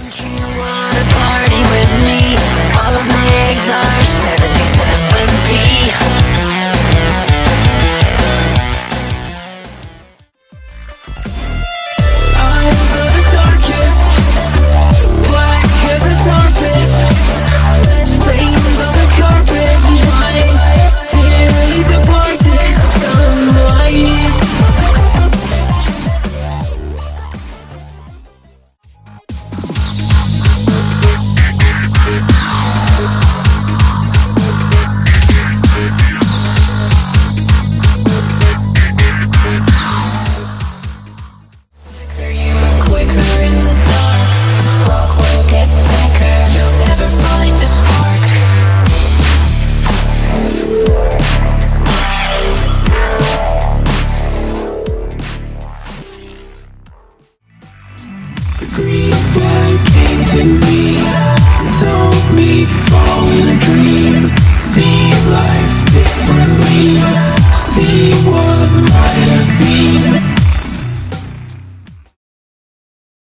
You wanna party with me? All of my eggs are 77p. Eyes are the darkest, black as a tar pit. Stains on the carpet, my dearly departed sunlight. You move quicker in the dark. The fog will get thicker. You'll never find the spark. The green flag came to me.